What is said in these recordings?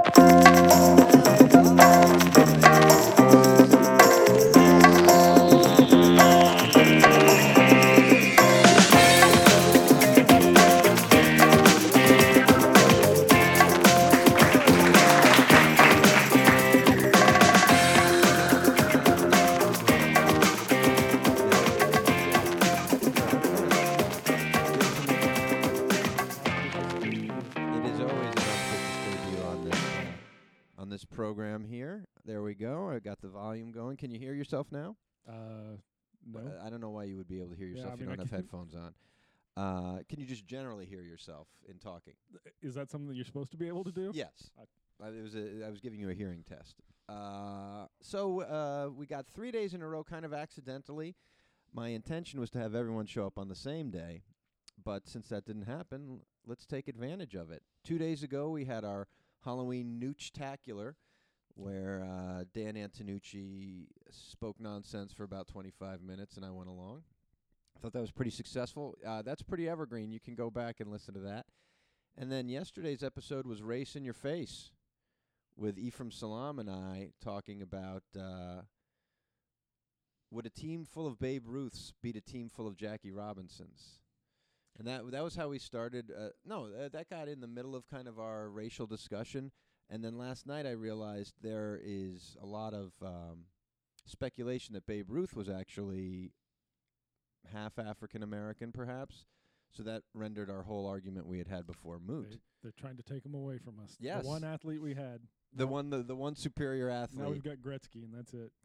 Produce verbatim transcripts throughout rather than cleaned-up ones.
Program here. There we go. I got the volume going. Can you hear yourself now? Uh, no. Well, I don't know why you would be able to hear yourself Yeah, I if you mean, don't I have can- headphones on. Uh, can you just generally hear yourself in talking? Is that something that you're supposed to be able to do? Yes. I, it was a, I was giving you a hearing test. Uh, so uh, we got three days in a row kind of accidentally. My intention was to have everyone show up on the same day, but since that didn't happen, let's take advantage of it. Two days ago, we had our Halloween Nooch-tacular, where uh, Dan Antonucci spoke nonsense for about twenty-five minutes, and I went along. I thought that was pretty successful. Uh, that's pretty evergreen. You can go back and listen to that. And then yesterday's episode was Race in Your Face with Ephraim Salam and I talking about uh, would a team full of Babe Ruths beat a team full of Jackie Robinsons? And that that was how we started. Uh, no, uh, that got in the middle of kind of our racial discussion. And then last night I realized there is a lot of um, speculation that Babe Ruth was actually half African-American, perhaps. So that rendered our whole argument we had had before moot. They, they're trying to take him away from us. Yes. The one athlete we had. The Now- one, the, the one superior athlete. Now we've got Gretzky, and that's it.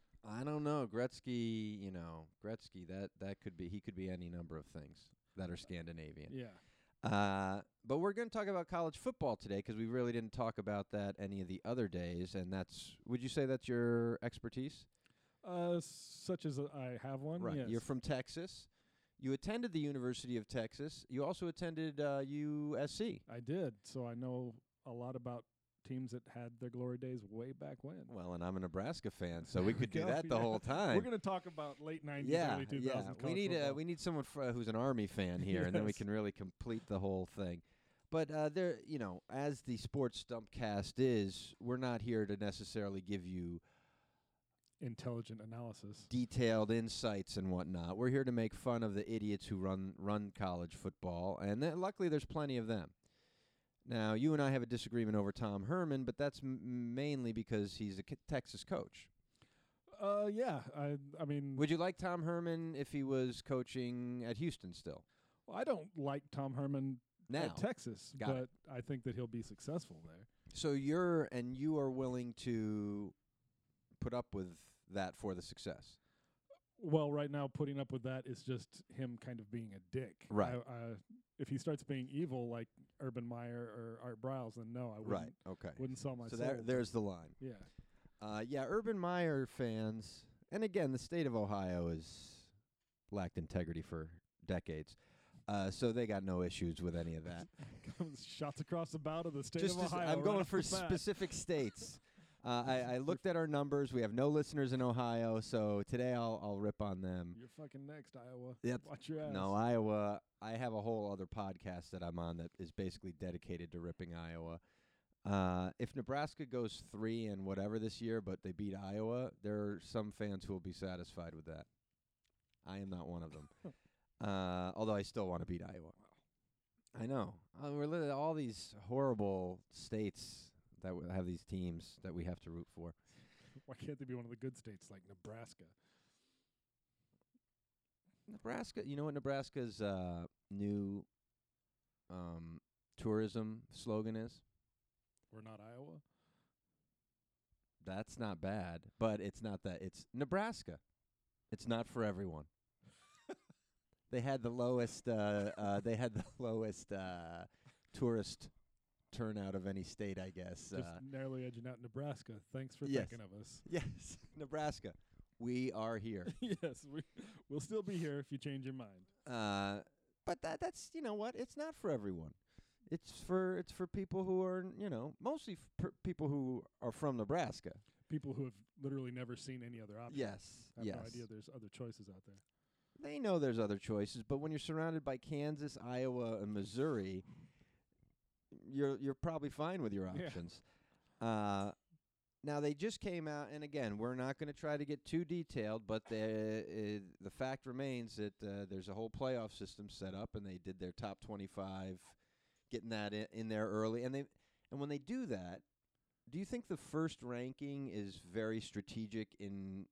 I don't know. Gretzky, you know, Gretzky, that, that could be, he could be any number of things that are Scandinavian. Yeah. Uh, but we're going to talk about college football today because we really didn't talk about that any of the other days. And that's, would you say that's your expertise? Uh, such as uh, I have one. Right. Yes. You're from Texas. You attended the University of Texas. You also attended uh, U S C. I did, so I know a lot about teams that had their glory days way back when. Well, and I'm a Nebraska fan, so we There could we do go, that the yeah. whole time. We're going to talk about late nineties, yeah, early two yeah. thousands. We need uh, we need someone fr- uh, who's an Army fan here, and then we Yes. can really complete the whole thing. But uh, there, you know, as the Sports Stumpcast is, we're not here to necessarily give you intelligent analysis. detailed insights and whatnot. We're here to make fun of the idiots who run run college football, and th- luckily there's plenty of them. Now, you and I have a disagreement over Tom Herman, but that's m- mainly because he's a K- Texas coach. Uh, yeah. I, I mean, Would you like Tom Herman if he was coaching at Houston still? well, I don't like Tom Herman Now, at Texas, Got but it. I think that he'll be successful there. so you're and you are willing to put up with that for the success. Well, right now, putting up with that is just him kind of being a dick. Right. I, I, if he starts being evil like Urban Meyer or Art Briles, then no, I wouldn't, Right. Okay. wouldn't sell my So soul. there, but there's the line. yeah. Uh, yeah, Urban Meyer fans, and again, the state of Ohio has lacked integrity for decades, uh, so they got no issues with any of that. Shots across the bow to the state Just of as- Ohio. I'm right going off for the bat. specific states. Uh, I, I looked at our numbers. We have no listeners in Ohio, so today I'll I'll rip on them. You're fucking next, Iowa. Yep. Watch your ass. No, Iowa. I have a whole other podcast that I'm on that is basically dedicated to ripping Iowa. Uh, if Nebraska goes three and whatever this year, but they beat Iowa, there are some fans who will be satisfied with that. I am not one of them. uh, although I still want to beat Iowa. I know. Uh, we're li- all these horrible states that w- have these teams that we have to root for. Why can't they be one of the good states like Nebraska? Nebraska, you know what Nebraska's uh, new um, tourism slogan is? We're not Iowa. That's not bad, but it's not that. It's Nebraska. It's not for everyone. They had the lowest. Uh, uh, they had the lowest uh, tourist turnout of any state, I guess. Just Uh, narrowly edging out Nebraska. Thanks for yes. thinking of us. yes, Nebraska. We are here. yes, we, we'll still be here if you change your mind. Uh, but that that's you know what? It's not for everyone. It's for it's for people who are you know mostly f- per people who are from Nebraska. People who have literally never seen any other option. Yes, I have yes. no idea there's other choices out there. They know there's other choices, but when you're surrounded by Kansas, Iowa, and Missouri, you're you're probably fine with your Yeah. options. Uh, now they just came out, and again, we're not going to try to get too detailed, but the uh, the fact remains that uh, there's a whole playoff system set up, and they did their top twenty-five, getting that in, in there early, and they and when they do that, do you think the first ranking is very strategic in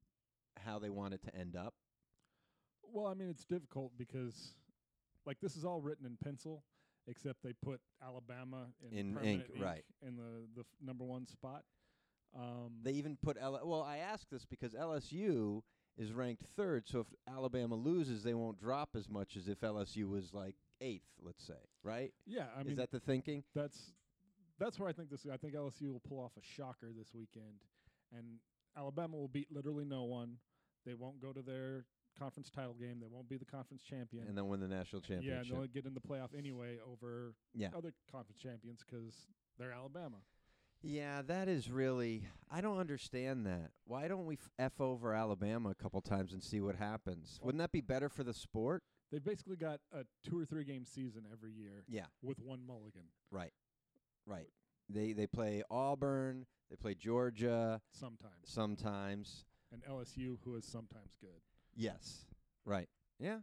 how they want it to end up? Well, I mean, it's difficult because, like, this is all written in pencil, except they put Alabama in, In permanent ink, right. in the, the f- number one spot. Um, They even put L. Well, I ask this because L S U is ranked third, so if Alabama loses, they won't drop as much as if L S U was like eighth, let's say, right? yeah, I mean, is that the thinking? that's that's where I think this. I think L S U will pull off a shocker this weekend, and Alabama will beat literally no one. They won't go to their conference title game. They won't be the conference champion. And then win the national Yeah, and championship. they'll get in the playoff anyway over Yeah. other conference champions because they're Alabama. Yeah, that is really. I don't understand that. Why don't we f, f over Alabama a couple times and see what happens? Well- Wouldn't that be better for the sport? They've basically got a two or three game season every year Yeah, with one mulligan right, right. They they play Auburn, they play Georgia sometimes, sometimes. and L S U, who is sometimes good. Yes, right. Yeah,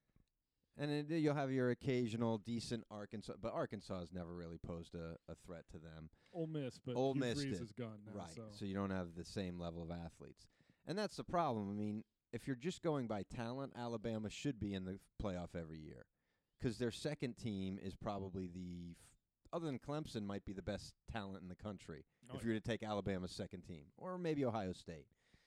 and then you'll have your occasional decent Arkansas, but Arkansas has never really posed a, a threat to them. Ole Miss, but Ole Hugh Miss Freeze did. is gone now. Right. So. So you don't have the same level of athletes. And that's the problem. I mean, if you're just going by talent, Alabama should be in the f- playoff every year because their second team is probably the, f- other than Clemson, might be the best talent in the country Oh, if you were to take Alabama's second team. Or maybe Ohio State.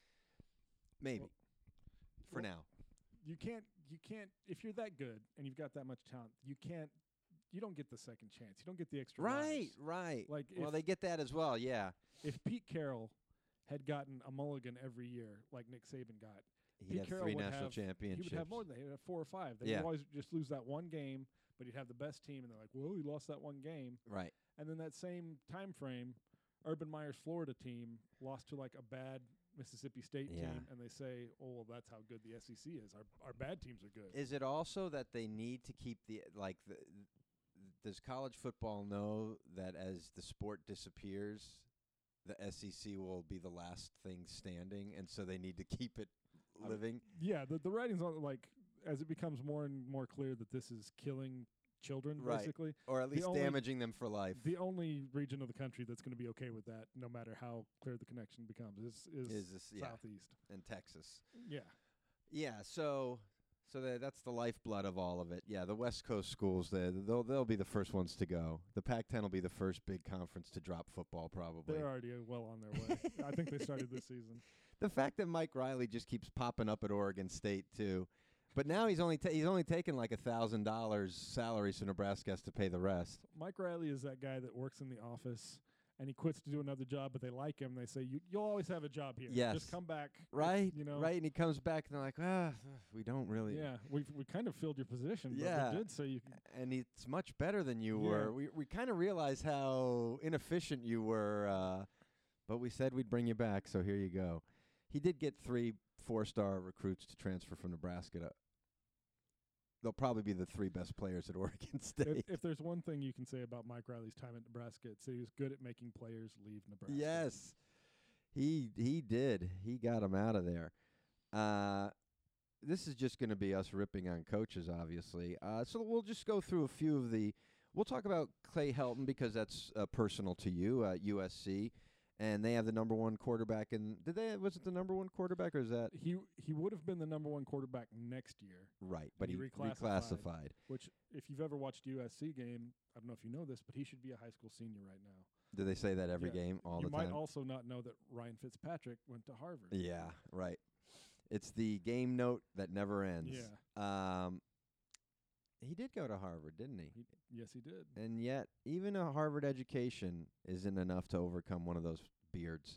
Maybe. Well- for well, now. you can't you can't if you're that good and you've got that much talent, you can't you don't get the second chance. You don't get the extra Right, rise. right. Like well, if, they get that as well, yeah. if Pete Carroll had gotten a mulligan every year like Nick Saban got, He'd Pete have Carroll three would national have, championships. he would have more than that. He'd have four or five. They Yeah. would always just lose that one game, but he'd have the best team, and they're like, well, he lost that one game. Right. And then that same time frame, Urban Meyer's Florida team lost to like a bad Mississippi State Yeah. team, and they say, oh, well, that's how good the S E C is. Our our bad teams are good. Is it also that they need to keep the like the does college football know that as the sport disappears, the S E C will be the last thing standing, and so they need to keep it Um, living? Yeah, the the writing's on like as it becomes more and more clear that this is killing children, Right. basically. Or at the least only- damaging them for life. The only region of the country that's going to be okay with that, no matter how clear the connection becomes, is is, Is this yeah, southeast. in Texas. Yeah, Yeah, so so that that's the lifeblood of all of it. Yeah, the West Coast schools, they they'll they'll be the first ones to go. The Pac ten will be the first big conference to drop football probably. they're already uh, well on their way. I think they started this season. The fact that Mike Riley just keeps popping up at Oregon State too, but now he's only ta- he's only taking like a thousand dollars salary, so Nebraska has to pay the rest. Mike Riley is that guy that works in the office and he quits to do another job, but they like him. They say, you, you'll always have a job here. Yes. Just come back. Right, You know? right, and he comes back and they're like, ah, we don't really. Yeah, we we kind of filled your position, but Yeah. we did so you can. And it's much better than you Yeah. were. We we kind of realized how inefficient you were, uh, but we said we'd bring you back, so here you go. He did get three four-star recruits to transfer from Nebraska to. They'll probably be the three best players at Oregon State. If, if there's one thing you can say about Mike Riley's time at Nebraska, it's that he was good at making players leave Nebraska. Yes, he he did. He got him out of there. Uh, this is just going to be us ripping on coaches, obviously. Uh, so we'll just go through a few of the. We'll talk about Clay Helton because that's uh, personal to you, uh, U S C, and they have the number one quarterback. And did they? Was it the number one quarterback, or is that He he would have been the number one quarterback next year, right? But He he reclassified. reclassified. which if you've ever watched a U S C game, I don't know if you know this, but he should be a high school senior right now. Do they say that every Yeah. game, all you the might time? also not know that Ryan Fitzpatrick went to Harvard. Yeah, right. It's the game note that never ends. Yeah. Um, he did go to Harvard, didn't he? He, yes, he did. And yet, even a Harvard education isn't enough to overcome one of those beards.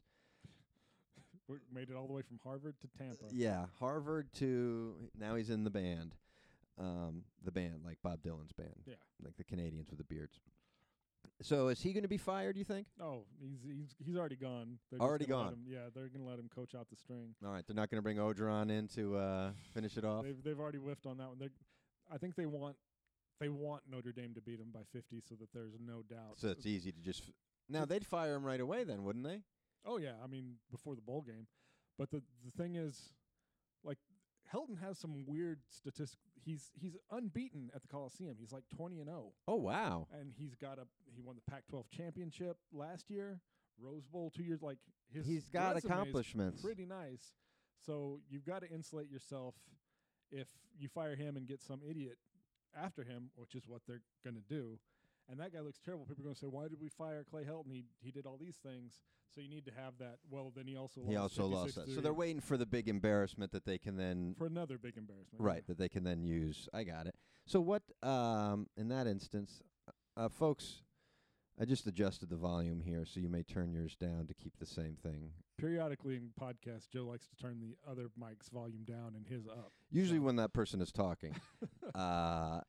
We made it all the way from Harvard to Tampa. Yeah, Harvard to now he's in the band, um, the band like Bob Dylan's band, Yeah. like the Canadians with the beards. So is he going to be fired? Do you think? Oh, he's he's he's already gone. They're just Already gonna let gone. him- yeah, they're going to let him coach out the string. All right, they're not going to bring Ogeron in to uh, finish it off. They've they've already whiffed on that one. They're, I think they want they want Notre Dame to beat them by fifty, so that there's no doubt. So it's easy to just f- Now they'd fire him right away, then, wouldn't they? Oh yeah, I mean before the bowl game. But the the thing is, like Helton has some weird statistics. He's he's unbeaten at the Coliseum. He's like twenty and zero. Oh wow! And he's got a he won the Pac twelve championship last year, Rose Bowl two years. Like his he's got resume is accomplishments. pretty nice. So you've got to insulate yourself if you fire him and get some idiot after him, which is what they're going to do. And that guy looks terrible. People are going to say, "Why did we fire Clay Helton? He he did all these things." So you need to have that. Well, then he also he lost also lost that. So they're waiting for the big embarrassment that they can then for another big embarrassment, right? Yeah. That they can then use. I got it. So what? Um, in that instance, uh, folks, I just adjusted the volume here, so you may turn yours down to keep the same thing. Periodically in podcasts, Joe likes to turn the other mic's volume down and his up. Usually so. when that person is talking. uh,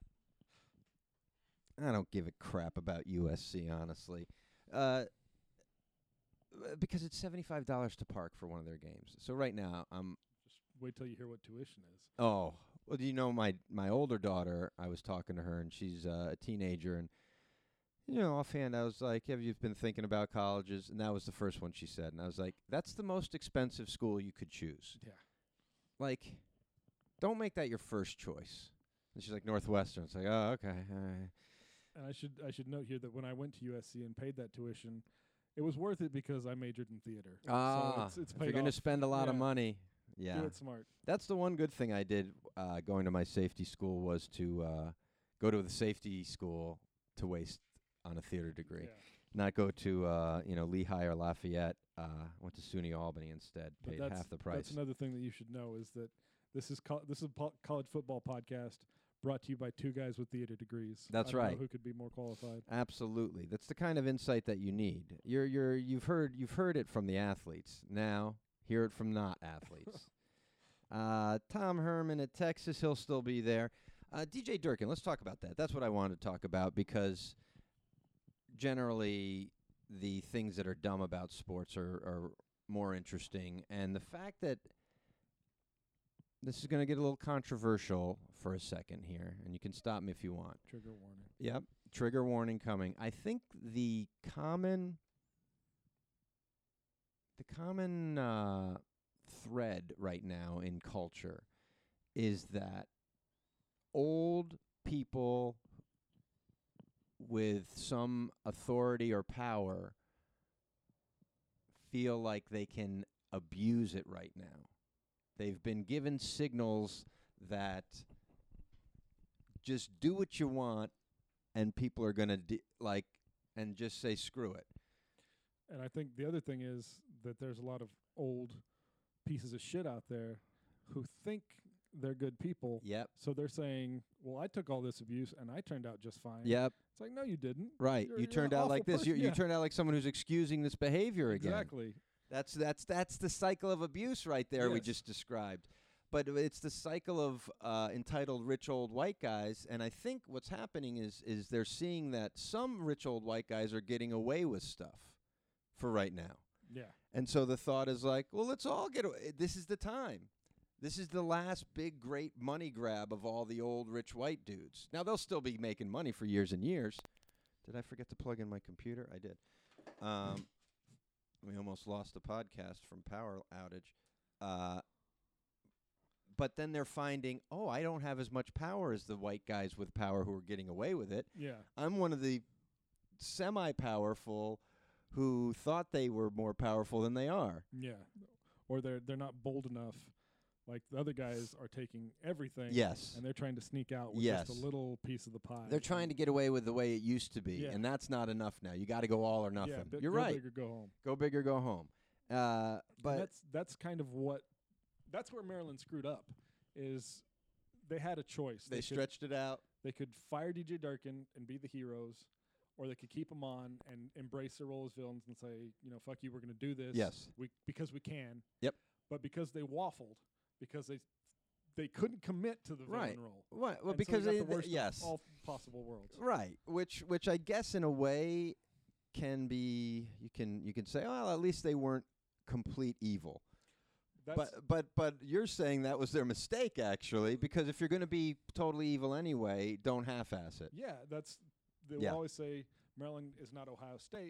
I don't give a crap about U S C, honestly, uh, because it's seventy-five dollars to park for one of their games. So right now, I'm just wait till you hear what tuition is. Oh, well, do you know my my older daughter? I was talking to her, and she's uh, a teenager, and you know, offhand, I was like, "Have you been thinking about colleges?" And that was the first one she said, and I was like, "That's the most expensive school you could choose." Yeah, like, don't make that your first choice. And she's like, Northwestern. It's like, oh, okay, all right. And I should I should note here that when I went to U S C and paid that tuition, it was worth it because I majored in theater. Ah, so it's, it's if paid you're going to off. spend a lot yeah. of money, yeah, Do it smart. That's the one good thing I did uh, going to my safety school was to uh, go to the safety school to waste on a theater degree, Yeah. not go to uh, you know Lehigh or Lafayette. Uh, went to SUNY Albany instead, But paid that's, half the price. That's another thing that you should know is that this is co- this is a po- college football podcast brought to you by two guys with theater degrees. That's I don't know right. who could be more qualified? Absolutely, that's the kind of insight that you need. You're you're you've heard you've heard it from the athletes. Now hear it from not athletes. uh, Tom Herman at Texas, he'll still be there. Uh, D J Durkin, let's talk about that. That's what I wanted to talk about because generally the things that are dumb about sports are, are more interesting, and the fact that this is going to get a little controversial for a second here, and you can stop me if you want. Trigger warning. Yep, trigger warning coming. I think the common, the common uh, thread right now in culture is that old people with some authority or power feel like they can abuse it right now. They've been given signals that just do what you want, and people are going to di- like and just say screw it. And I think the other thing is that there's a lot of old pieces of shit out there who think they're good people. Yep. So they're saying, well, I took all this abuse and I turned out just fine. Yep. It's like, no, you didn't. Right. You're, you you're turned an out awful like this. You, person. you Yeah. turned out like someone who's excusing this behavior again. Exactly. That's that's that's the cycle of abuse right there we Yes. just described. But it's the cycle of uh, entitled rich old white guys, and I think what's happening is is they're seeing that some rich old white guys are getting away with stuff for right now. Yeah. And so the thought is like, well, let's all get away. This is the time. This is the last big, great money grab of all the old rich white dudes. Now, they'll still be making money for years and years. Did I forget to plug in my computer? I did. Um, we almost lost the podcast from power outage. Uh, but then they're finding, oh, I don't have as much power as the white guys with power who are getting away with it. Yeah. I'm one of the semi-powerful who thought they were more powerful than they are. Yeah. Or they're they're not bold enough. Like the other guys are taking everything. Yes. And they're trying to sneak out with Yes. just a little piece of the pie. They're trying to get away with the way it used to be, Yeah. and that's not enough now. You got to go all or nothing. Yeah, bi- You're go right. big or go home. Go big or go home. Uh, And but that's that's kind of what that's where Maryland screwed up. Is they had a choice. they could, stretched it out. They could fire D J Durkin and be the heroes, or they could keep him on and embrace their role as villains and say, you know, fuck you, we're going to do this. Yes. We because we can. Yep. But because they waffled, because they they couldn't commit to the villain Right. role. Right. Well, And so because they they, got the th- worst of yes, all possible worlds. right. Which which I guess in a way can be you can you can say, oh, well, at least they weren't complete evil. That's But but but you're saying that was their mistake actually, because if you're going to be totally evil anyway, don't half-ass it. yeah, that's they Yeah. will always say Maryland is not Ohio State.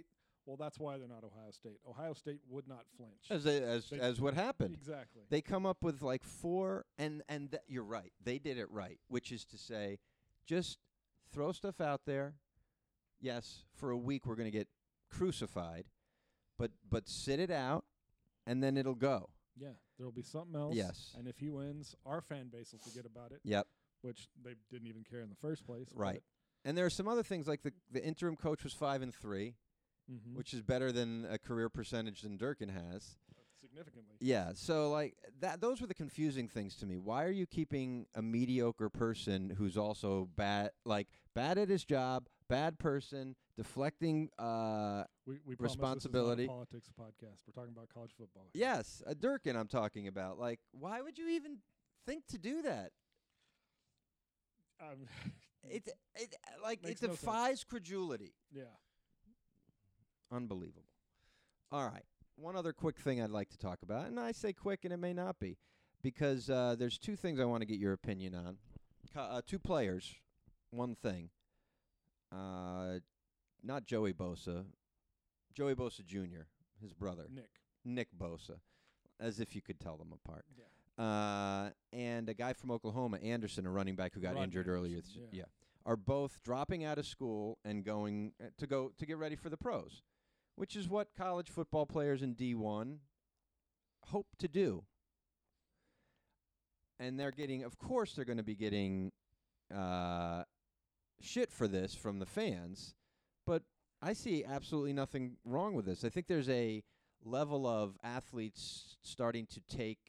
Well, that's why they're not Ohio State. Ohio State would not flinch. As they, as They- as what happened. Exactly. They come up with like four, and and th- you're right. They did it right, which is to say, just throw stuff out there. Yes, for a week we're going to get crucified, but but sit it out, and then it'll go. Yeah, there will be something else. Yes. And if he wins, our fan base will forget about it, Yep. which they didn't even care in the first place. Right. And there are some other things like the the interim coach was five and three, Mm-hmm. which is better than a career percentage than Durkin has. Significantly. Yeah, so like that those were the confusing things to me. Why are you keeping a mediocre person who's also bad like bad at his job, bad person, deflecting uh We, we Responsibility. Promise this is not a politics podcast. We're talking about college football. yes, a Durkin I'm talking about. Like why would you even think to do that? Um, It it like it Makes no sense. defies credulity. yeah. Unbelievable. All right. One other quick thing I'd like to talk about, and I say quick, and it may not be, because uh, there's two things I want to get your opinion on. Co- uh, two players, one thing. Uh, not Joey Bosa, Joey Bosa Junior, his brother, Nick. Nick Bosa, as if you could tell them apart. Yeah. Uh, and a guy from Oklahoma, Anderson, a running back who got Rodney injured earlier. Anderson, This, yeah. yeah, are both dropping out of school and going uh, to go to get ready for the pros, which is what college football players in D one hope to do. And they're getting, of course, they're going to be getting uh, shit for this from the fans, but I see absolutely nothing wrong with this. I think there's a level of athletes starting to take,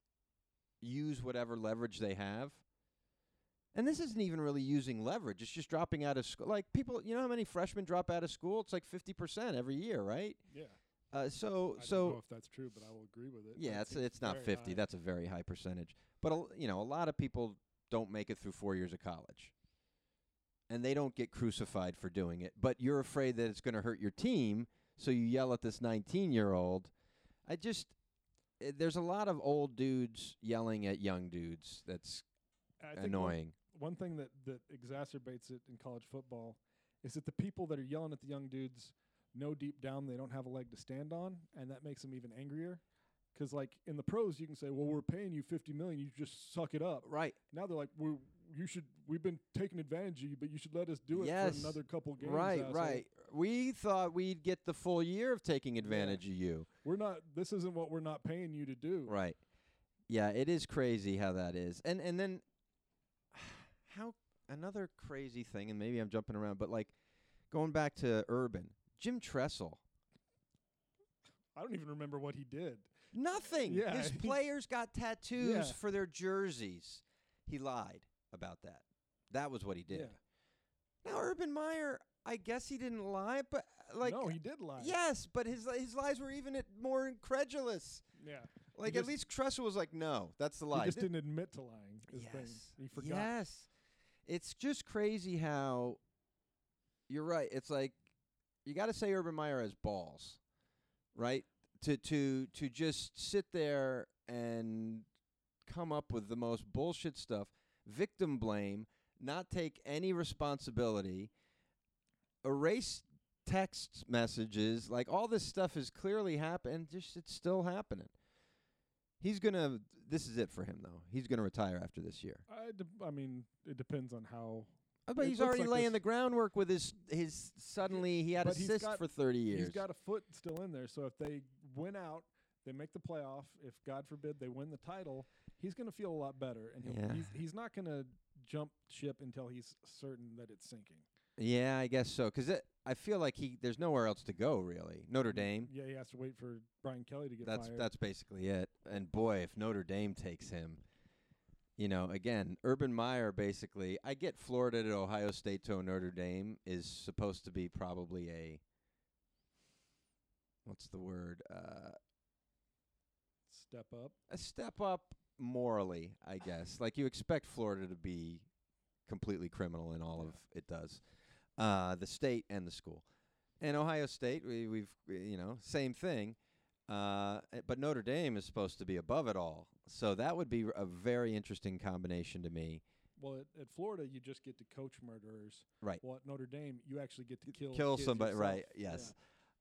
use whatever leverage they have. And this isn't even really using leverage. It's just dropping out of school. Like people, you know how many freshmen drop out of school? It's like fifty percent every year, right? Yeah. Uh, so, I so don't know if that's true, but I will agree with it. yeah, That it's seems it's not very fifty. high. That's a very high percentage. But a l- you know, a lot of people don't make it through four years of college, and they don't get crucified for doing it. But you're afraid that it's going to hurt your team, so you yell at this nineteen-year-old. I just eh, there's a lot of old dudes yelling at young dudes. That's I think one- annoying. One thing that, that exacerbates it in college football is that the people that are yelling at the young dudes know deep down they don't have a leg to stand on, and that makes them even angrier. Because, like, in the pros, you can say, well, we're paying you fifty million dollars, you just suck it up. Right. Now they're like, we you should, we've been taking advantage of you, but you should let us do it Yes. for another couple games. Right, asshole. right. We thought we'd get the full year of taking advantage of you. We're not, this isn't what we're not paying you to do. Right. Yeah, it is crazy how that is. And and then how another crazy thing, and maybe I'm jumping around, but like going back to Urban, Jim Tressel. I don't even remember what he did. Nothing. Yeah. His players got tattoos Yeah. for their jerseys. He lied about that. That was what he did. Yeah. Now Urban Meyer, I guess he didn't lie, but uh, like no, he did lie. yes, but his li- his lies were even at more incredulous. Yeah. Like He at just- least Tressel was like, "No, that's the lie." He just Th- didn't admit to lying. His yes. thing. He forgot. Yes. It's just crazy how you're right. It's like you got to say Urban Meyer has balls, right? To to to just sit there and come up with the most bullshit stuff, victim blame, not take any responsibility, erase text messages, like all this stuff is clearly happening, just it's still happening. He's going to this is it for him though. He's going to retire after this year. I, de- I mean, it depends on how. Uh, But It he's looks already like laying this- the groundwork with his his suddenly he had But he's assists got- for thirty years. He's got a foot still in there. So if they win out, they make the playoff. If God forbid they win the title, he's going to feel a lot better, and he'll, Yeah. he's he's not going to jump ship until he's certain that it's sinking. Yeah, I guess so. Because I feel like he there's nowhere else to go really. Notre Dame. Yeah, he has to wait for Brian Kelly to get That's fired. that's basically it. And boy, if Notre Dame takes him, you know, again, Urban Meyer basically. I get Florida to Ohio State to Notre Dame is supposed to be probably a what's the word? Uh, Step up. a step up morally, I guess. Like you expect Florida to be completely criminal in all Yeah. of it does. Uh, the state and the school. And Ohio State, we, we've, you know, same thing. Uh, eh, but Notre Dame is supposed to be above it all. So that would be a very interesting combination to me. Well, at, at Florida, you just get to coach murderers. Right. Well, at Notre Dame, you actually get to kill Kill kids somebody, yourself. right, yes.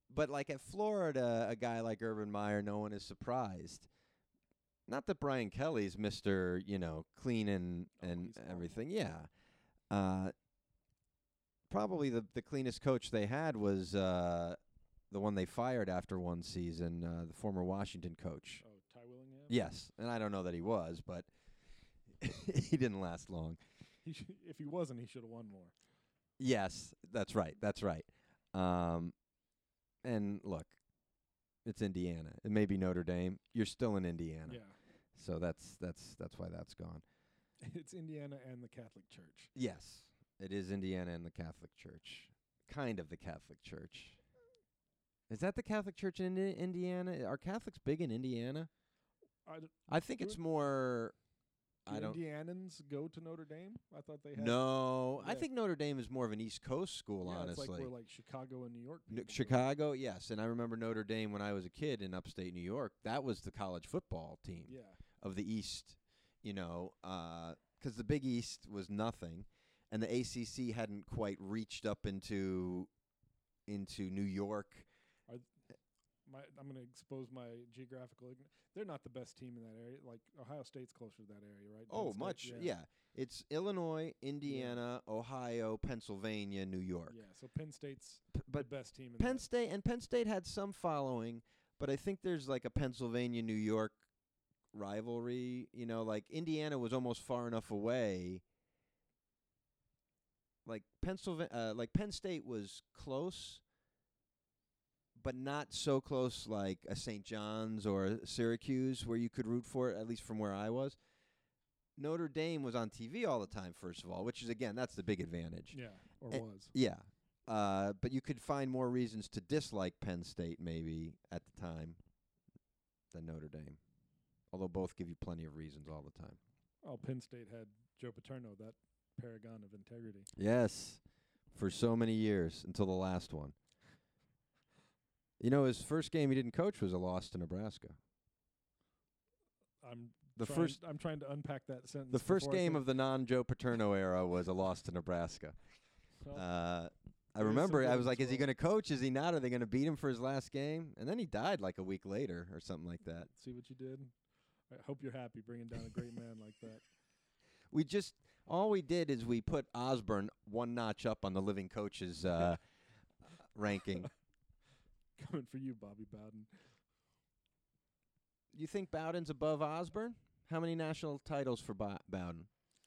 but like at Florida, a guy like Urban Meyer, no one is surprised. Not that Brian Kelly's Mister, you know, clean and, Oh, and he's horrible. everything. Yeah. Uh, probably the, the cleanest coach they had was uh, the one they fired after one season, uh, the former Washington coach. Oh, Ty Willingham? Yes. And I don't know that he was, but he didn't last long. He sh- if he wasn't, he should have won more. Yes, that's right. That's right. Um, and look, it's Indiana. It may be Notre Dame. You're still in Indiana. Yeah. So that's that's that's why that's gone. It's Indiana and the Catholic Church. Yes, it is Indiana and the Catholic Church. Kind of the Catholic Church. Is that the Catholic Church in Indi- Indiana? Are Catholics big in Indiana? I d- I think Do it's it- more. do I don't. Indianans go to Notre Dame? I thought they had. No, I Yeah. think Notre Dame is more of an East Coast school. Yeah, honestly, it's like where like Chicago and New York. N- people go. Chicago, yes, and I remember Notre Dame when I was a kid in upstate New York. That was the college football team Yeah. of the East, you know, because the Big East was nothing, and the A C C hadn't quite reached up into into New York. My, I'm going to expose my geographical ignorance. They're not the best team in that area. Like Ohio State's closer to that area, right? Oh, Penn State, much, yeah. It's Illinois, Indiana, Ohio, Pennsylvania, New York. Yeah. So Penn State's P- but the best team in Penn that. State and Penn State had some following, but I think there's like a Pennsylvania New York rivalry. You know, like Indiana was almost far enough away. Like Pennsylvania, uh, like Penn State was close, but not so close like a Saint John's or a Syracuse where you could root for it. At least from where I was, Notre Dame was on T V all the time. First of all, which is again that's the big advantage. Yeah, or Eh, was. Yeah. Uh, but you could find more reasons to dislike Penn State maybe at the time than Notre Dame. Although both give you plenty of reasons all the time. Oh, Penn State had Joe Paterno, that paragon of integrity. Yes. For so many years until the last one. You know, his first game he didn't coach was a loss to Nebraska. I'm The trying, first I'm trying to unpack that sentence. the first before I game can- of the non-Joe Paterno era was a loss to Nebraska. well, Uh I There is some remember I good was like, as is he well. going to coach? Is he not? Are they going to beat him for his last game? And then he died like a week later or something like that. see what you did? I hope you're happy bringing down a great man like that. We just all we did is we put Osborne one notch up on the living coaches uh, ranking. Coming for you, Bobby Bowden. You think Bowden's above Osborne? How many national titles for Bow- Bowden?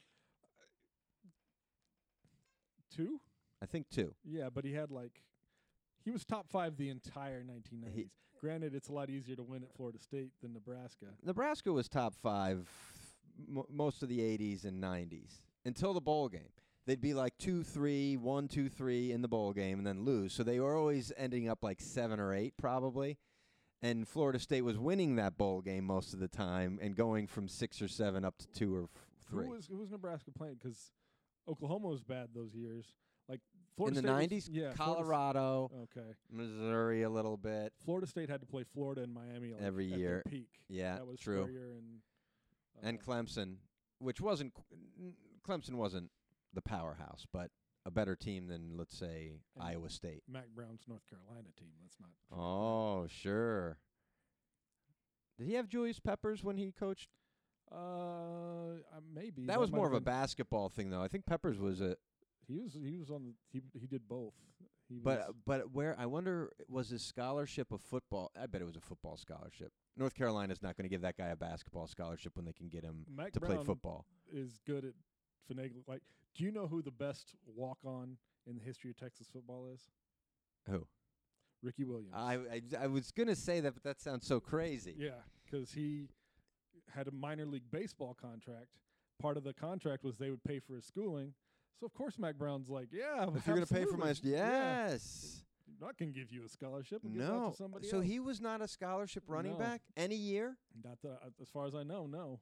Two? I think two. Yeah, but he had like he was top five the entire nineteen nineties. Granted, it's a lot easier to win at Florida State than Nebraska. Nebraska was top five m- most of the eighties and nineties until the bowl game. They'd be like two, three, one, two, three in the bowl game and then lose. So they were always ending up like seven or eight probably. And Florida State was winning that bowl game most of the time and going from six or seven up to two or f- three. Who was who was Nebraska playing? Because Oklahoma was bad those years. Like Florida in the State was- nineties, yeah, Florida S- Colorado, okay. Missouri a little bit. Florida State had to play Florida and Miami like Every at year. their peak. Yeah, that was true. Spurrier and uh, And Clemson, which wasn't qu- n- Clemson wasn't the powerhouse, but a better team than let's say And Iowa State. Mac Brown's North Carolina team. Let's not. forget that. Oh, sure. Did he have Julius Peppers when he coached? Uh, uh, maybe That was might more have of a been- basketball thing, though. I think Peppers was a, He was he was on the he he did both. He but was, but where I wonder was his scholarship a football? I bet it was a football scholarship. North Carolina's not going to give that guy a basketball scholarship when they can get him Mac to Brown play football. is good at finagling. Like, do you know who the best walk on in the history of Texas football is? Who? Ricky Williams. I, I I was going to say that, but that sounds so crazy. Yeah, because he had a minor league baseball contract. Part of the contract was they would pay for his schooling. So of course Mac Brown's like, yeah, If you're going to pay for my, absolutely. Yeah. yes. I'm not gonna give you a scholarship. We'll give that No. to somebody So else. he was not a scholarship running No. back any year? Not that, uh, as far as I know, no.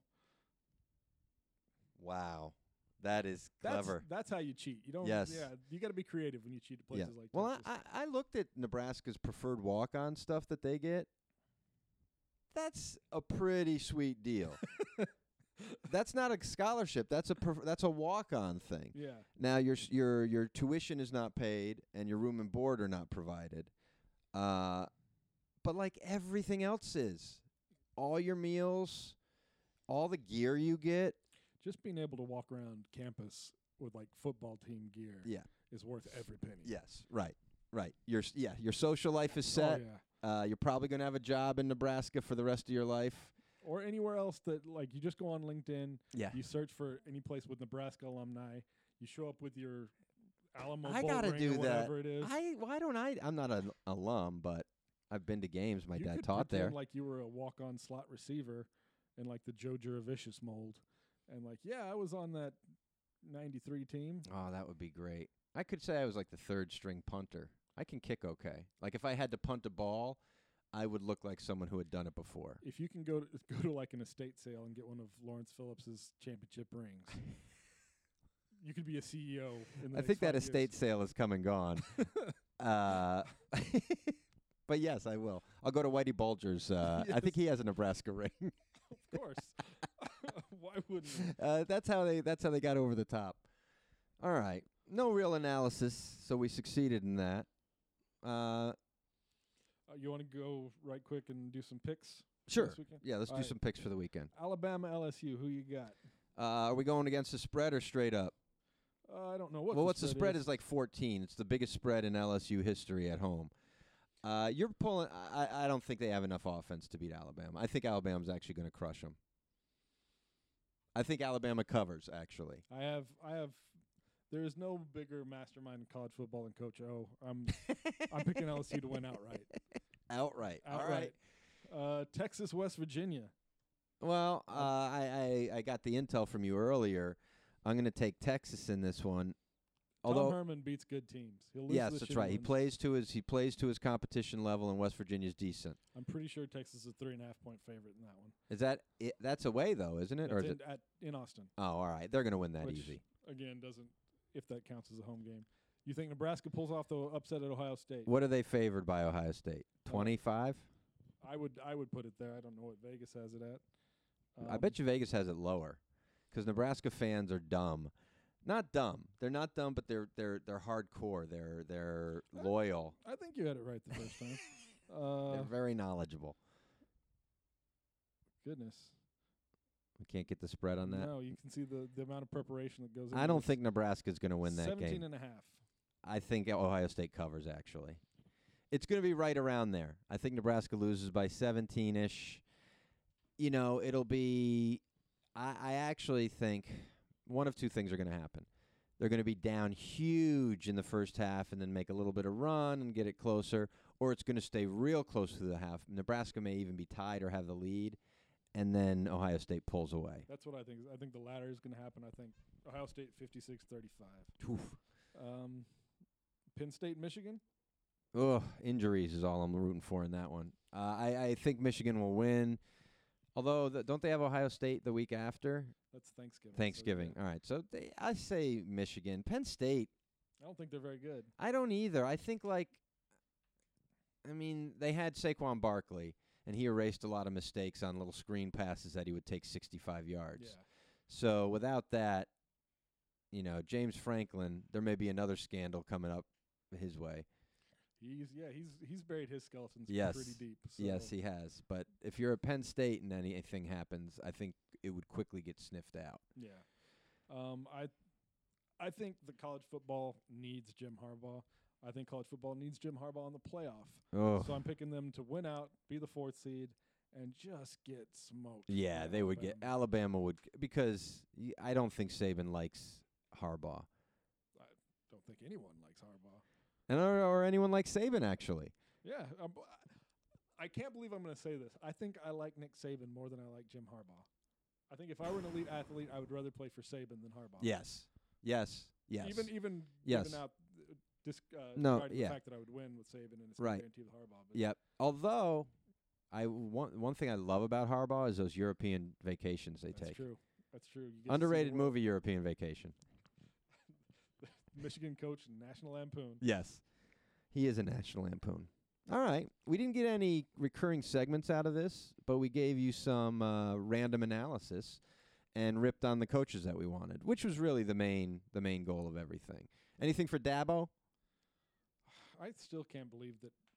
Wow. That is That's, clever. That's how you cheat. You don't. Yes. Yeah, you got to be creative when you cheat at Yeah. places like Well, I, Texas. I I looked at Nebraska's preferred walk-on stuff that they get. That's a pretty sweet deal. That's not a scholarship. That's a pref- that's a walk-on thing. yeah. Now your s- your your tuition is not paid and your room and board are not provided. Uh, but like everything else is, all your meals, all the gear you get. Just being able to walk around campus with like football team gear Yeah. is worth every penny. Yes. Right. Right. Your s- yeah. Your social life is set. Oh, yeah. Uh, you're probably gonna have a job in Nebraska for the rest of your life. Or anywhere else that, like, you just go on LinkedIn, Yeah. you search for any place with Nebraska alumni, you show up with your Alamo I Bowl gotta ring do or that. whatever it is. I why don't I? I'm not an alum, but I've been to games. My you dad could taught there. pretend like you were a walk-on slot receiver in, like, the Joe Juravicious mold. And, like, yeah, I was on that ninety-three team. Oh, that would be great. I could say I was like the third string punter. I can kick okay. Like if I had to punt a ball, I would look like someone who had done it before. If you can go to, go to like an estate sale and get one of Lawrence Phillips's championship rings, you could be a C E O. In the I next think that five estate years. sale has come and gone. uh, but yes, I will. I'll go to Whitey Bulger's. Uh, I think he has a Nebraska ring. Of course. Why wouldn't you? Uh, that's how they. That's how they got over the top. All right. No real analysis, so we succeeded in that. Uh, Uh, you want to go right quick and do some picks? sure. This weekend? Yeah, let's All do right. some picks for the weekend. Alabama, L S U. Who you got? Uh, are we going against the spread or straight up? Uh, I don't know what. well, the what's spread the spread is. is like fourteen. It's the biggest spread in L S U history at home. Uh, you're pulling. I, I don't think they have enough offense to beat Alabama. I think Alabama's actually going to crush them. I think Alabama covers. Actually, I have. I have. There is no bigger mastermind in college football than Coach O. I'm. I'm picking L S U to win outright. outright. All right. Outright. Uh, Texas, West Virginia. Well, uh, I, I I got the intel from you earlier. I'm going to take Texas in this one. Although Tom Herman beats good teams. He'll lose yes, to the that's shitty right. He ones. plays to his he plays to his competition level, and West Virginia's decent. I'm pretty sure Texas is a three and a half point favorite in that one. Is that it? That's away though, isn't it? That's or is in, it? at, in Austin. Oh, all right. They're going to win that Which, easy. Again, doesn't if that counts as a home game. You think Nebraska pulls off the upset at Ohio State? What are they favored by Ohio State? twenty-five? I would I would put it there. I don't know what Vegas has it at. I Um, bet you Vegas has it lower, because Nebraska fans are dumb. Not dumb. They're not dumb, but they're they're they're hardcore. They're they're Uh, loyal. I think you had it right the first time. Uh, they're very knowledgeable. goodness. We can't get the spread on that. No, you can see the, the amount of preparation that goes into I don't this. think Nebraska's going to win that seventeen game. and a half. I think Ohio State covers, actually. It's going to be right around there. I think Nebraska loses by seventeen-ish. You know, it'll be I, I actually think one of two things are going to happen. They're going to be down huge in the first half and then make a little bit of run and get it closer, or it's going to stay real close to the half. Nebraska may even be tied or have the lead, and then Ohio State pulls away. That's what I think. I think the latter is going to happen. I think Ohio State fifty-six thirty-five. Oof. Um, Penn State, Michigan. Ugh, injuries is all I'm rooting for in that one. Uh, I, I think Michigan will win. Although, th- don't they have Ohio State the week after? That's Thanksgiving. so Thanksgiving. yeah. All right. So they, I say Michigan. Penn State, I don't think they're very good. I don't either. I think, like, I mean, they had Saquon Barkley, and he erased a lot of mistakes on little screen passes that he would take sixty-five yards. Yeah. So without that, you know, James Franklin, there may be another scandal coming up his way. He's yeah he's he's buried his skeletons Yes. pretty deep. So Yes, he has. But if you're at Penn State and anything happens, I think it would quickly get sniffed out. Yeah. Um, I I think the college football needs Jim Harbaugh. I think college football needs Jim Harbaugh in the playoff. Oh, So I'm picking them to win out, be the fourth seed, and just get smoked. yeah, by they would get Alabama. Alabama would because y- I don't think Saban likes Harbaugh, Don't think anyone likes Harbaugh. and or, or anyone like Saban actually. Yeah. Um, I can't believe I'm going to say this. I think I like Nick Saban more than I like Jim Harbaugh. I think if I were an elite athlete, I would rather play for Saban than Harbaugh. Yes, yes, yes. Even even Yes. even out uh, disc, uh, No, disregarding yeah. the fact that I would win with Saban and it's Right. not guaranteed with Harbaugh. But Yep. Although, I one one thing I love about Harbaugh is those European vacations they that's take. true. That's true. You get to see the Underrated world. movie, European Vacation. Michigan coach, National Lampoon. Yes. He is a National Lampoon. All right. We didn't get any recurring segments out of this, but we gave you some uh, random analysis and ripped on the coaches that we wanted, which was really the main the main goal of everything. Anything for Dabo? I still can't believe that.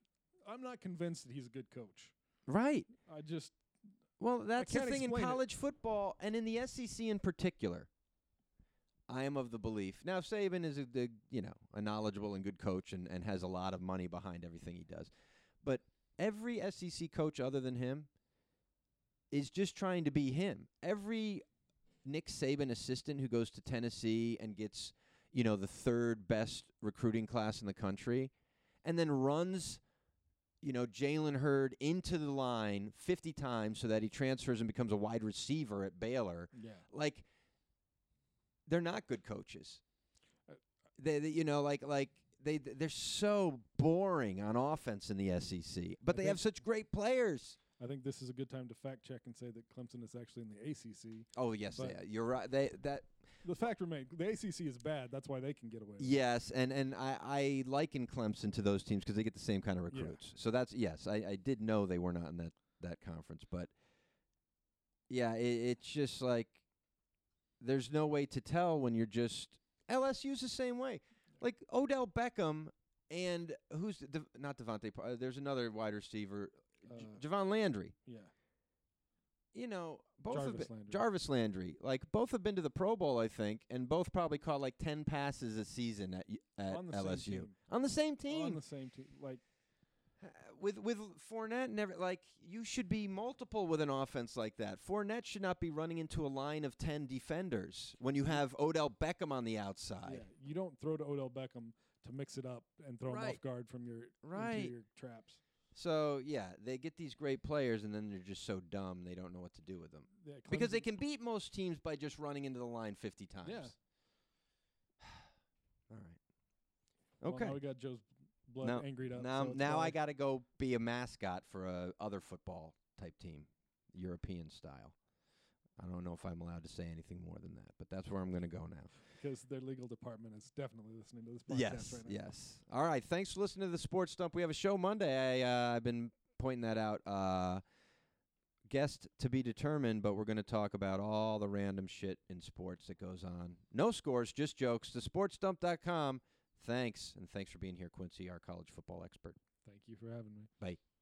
I'm not convinced that he's a good coach. Right. I just Well, that's the can't thing in explain it. college football and in the S E C in particular. I am of the belief. Now, Saban is a, the, you know, a knowledgeable and good coach and, and has a lot of money behind everything he does. But every S E C coach other than him is just trying to be him. Every Nick Saban assistant who goes to Tennessee and gets, you know, the third best recruiting class in the country and then runs, you know, Jalen Hurd into the line fifty times so that he transfers and becomes a wide receiver at Baylor. yeah. Like, they're not good coaches. Uh, They, they you know, like like they they're so boring on offense in the S E C, but I they think- have such great players. I think this is a good time to fact check and say that Clemson is actually in the A C C. Oh yes, But- they are. You're right. They that The fact remains, the A C C is bad. That's why they can get away with it. yes, and and I I liken Clemson to those teams because they get the same kind of Yeah. recruits. So that's yes, I I did know they were not in that that conference, but yeah, it, it's just like there's no way to tell when you're just L S U's the same way. Like Odell Beckham and who's the, Dev- not Devontae. Pa- Uh, there's another wide receiver, J- Uh, Javon Landry. Yeah. You know, both Jarvis have been, Landry. Jarvis Landry. Like both have been to the Pro Bowl, I think, and both probably caught like ten passes a season at y- at On the L same S U team. on the same team. On the same team. Like, Uh, with with Fournette, never like you should be multiple with an offense like that. Fournette should not be running into a line of ten defenders when you have Odell Beckham on the yeah, outside. you don't throw to Odell Beckham to mix it up and throw him Right. off guard from your Right. interior traps. So yeah, they get these great players, and then they're just so dumb they don't know what to do with them Yeah, because they Clemson- can beat most teams by just running into the line fifty times. Yeah. All right. Well, Okay. now we got Joe's blood Now- angried up. now so it's now I probably- got to go be a mascot for a other football type team, European style. I don't know if I'm allowed to say anything more than that, but that's where I'm going to go now. because their legal department is definitely listening to this podcast Yes, right now. yes. All right. Thanks for listening to the Sports Stump. We have a show Monday. I, uh, I've been pointing that out. Uh, guest to be determined, but we're going to talk about all the random shit in sports that goes on. No scores, just jokes. The sports stump dot com. Thanks, and thanks for being here, Quincy, our college football expert. Thank you for having me. Bye.